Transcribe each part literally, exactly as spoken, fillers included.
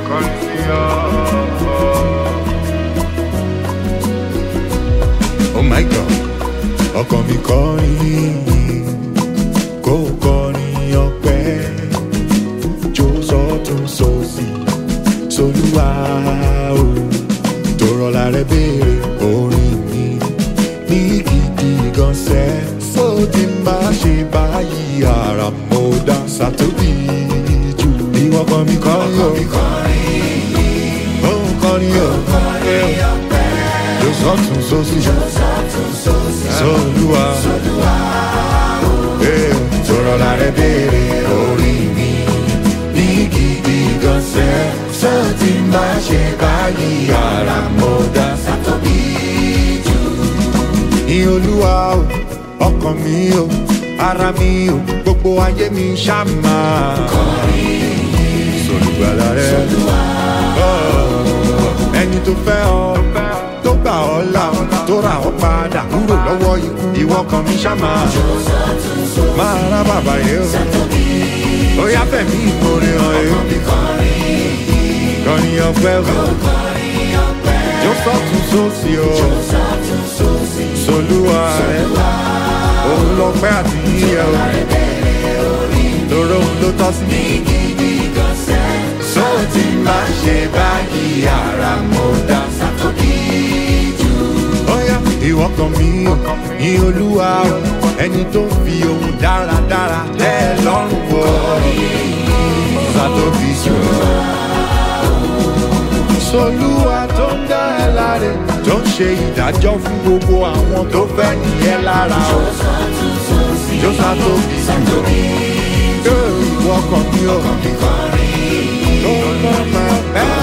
kọrin sí ọ. Oh my God, ọkàn mi kọrin kó kọrin ọpẹ́ jó sọ́tún sósì sólúwa o tó rọlá rẹ béèrè orin mi ní gidi gan sẹ́ sódì má ṣe báyìí ara mo dá sàtóbì jù ìwọ kan mi kọrin o ó ń kọrin o jó sọ́tún sósì sólúwa tó rọlá rẹ béèrè orin mi ní gidi gan sẹ́ sódì má ṣe báyìí ara mo dá sàtóbì jù. Ní Olúwa o ọkàn mi o ara mi o gbogbo ayé mi ṣàmà sọlùgbàlà rẹ ẹni tó fẹ́ ọ tó gbà ọ là tó rà ọ padà kúrò lọ́wọ́ ikú ìwọ kan mi ṣàmà máa rá bàbá yẹ o ó yá fẹ̀mí ìmoore hàn ẹ́ kọrin ọpẹ́ o jó sọ́tún sósì o sọlúwa rẹ òun lọ pẹ́ àti yíyẹ o lóró òun ló tọ́ sí mi. sọ ti máa ṣe báyìí ara mo dá sàtóbì jù. Ọ̀yá ìwọ kan mi ò ní Olúwa o ẹni tó fi ohun dáradára tẹ́ ẹ lọ́rùn wọ sàtóbì jù. Sọlúwa tó ń dá ẹ láre tó ń ṣe ìdájọ́ fún gbogbo àwọn tó fẹ́ nìyẹn lára o. Jó sàtóbì jù. Ìwọ kan mi ò tó mọ̀ máa bẹ́ẹ̀.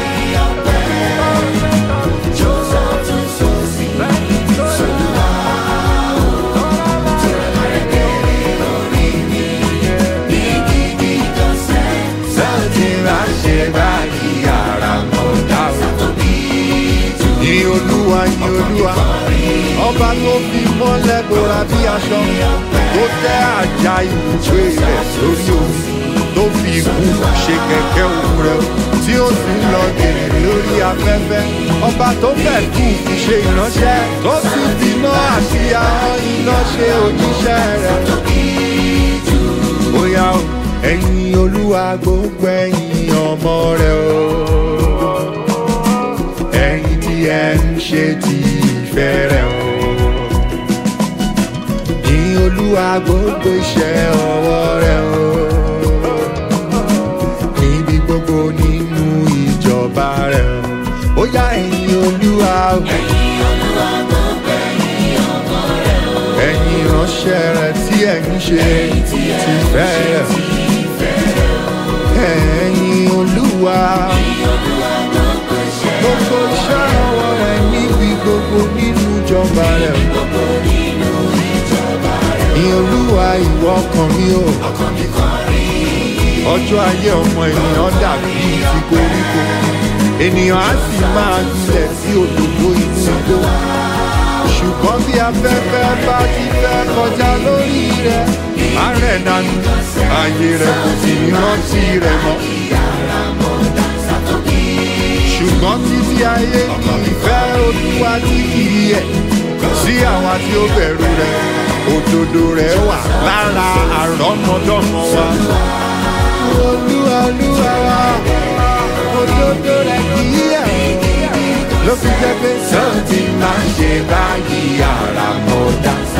Ní Olúwa ní Olúwa ọba tó fi mọ́lẹ̀ bora bí aṣọ tó tẹ́ àjà ibùgbé rẹ̀ sórí omi tó fi ikú ṣe kẹ̀kẹ́ òun rẹ̀ tí ó sì ń lọ gèrè lórí afẹ́fẹ́ ọba tó fẹ́ kú fi ṣe ìránṣẹ́ tó sì fi iná àti ahọ́n iná ṣe òjíṣẹ́ rẹ̀. Bóyá ẹ̀yin Olúwa gbogbo ẹ̀yin ọmọ rẹ̀ o ẹ̀yin tí ẹ ń ṣe ti ìfẹ́ rẹ̀ o ní Olúwa gbogbo iṣẹ́ ọwọ́ rẹ̀ o níbi gbogbo nínú ìjọba rẹ̀ o ó yá ẹ̀yin Olúwa o ẹ̀yin Olúwa gbogbo ẹ̀yin ọmọ rẹ̀ o ẹ̀yin ìránṣẹ́ rẹ̀ tí ẹ ń ṣe ti ìfẹ́ rẹ̀ o ẹ̀yin Olúwa gbogbo iṣẹ́ ọwọ́ rẹ̀ níbi gbogbo nínú ìjọba rẹ̀ o ní Olúwa ìwọ ọkàn mi o ọjọ́ ayé ọmọ ènìyàn dàbí ti koríko ènìyàn á sì máa gbilẹ̀ sí òdòdó inú igbó ṣùgbọ́n bí afẹ́fẹ́ bá ti fẹ́ kọjá lórí rẹ̀ á rẹ̀ dànù ààyè rẹ̀ kò sì ní rántí rẹ̀ mọ́ ṣùgbọ́n títí ayé ní ìfẹ́ Olúwa tí kìí yẹ̀ sí àwa tí ó bẹ̀rù rẹ̀ òdodo rẹ̀ wà lára àrọ́mọdọ́mọ wa. Olúwa Olúwa wa òdodo rẹ̀ kìí yẹ̀ ló fi jẹ́ pé sọ́ọ̀tì máa ń ṣe báyìí ara mọ́ dá.